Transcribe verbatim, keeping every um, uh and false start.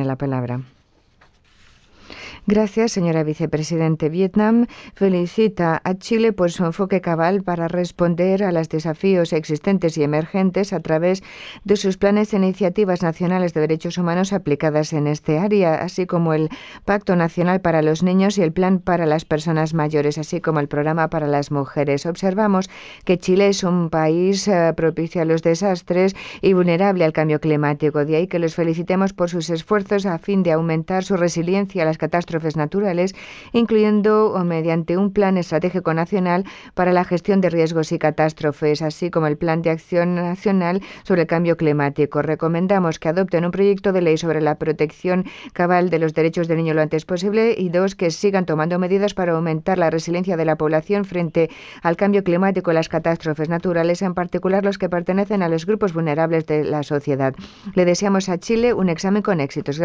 la palabra. Gracias, señora vicepresidente. Vietnam felicita a Chile por su enfoque cabal para responder a los desafíos existentes y emergentes a través de sus planes e iniciativas nacionales de derechos humanos aplicadas en este área, así como el Pacto Nacional para los Niños y el Plan para las Personas Mayores, así como el Programa para las Mujeres. Observamos que Chile es un país eh, propicio a los desastres y vulnerable al cambio climático. De ahí que los felicitemos por sus esfuerzos a fin de aumentar su resiliencia a las catástrofes naturales, incluyendo o mediante un plan estratégico nacional para la gestión de riesgos y catástrofes, así como el Plan de Acción Nacional sobre el Cambio Climático. Recomendamos que adopten un proyecto de ley sobre la protección cabal de los derechos del niño lo antes posible y dos, que sigan tomando medidas para aumentar la resiliencia de la población frente al cambio climático y las catástrofes naturales, en particular los que pertenecen a los grupos vulnerables de la sociedad. Le deseamos a Chile un examen con éxitos.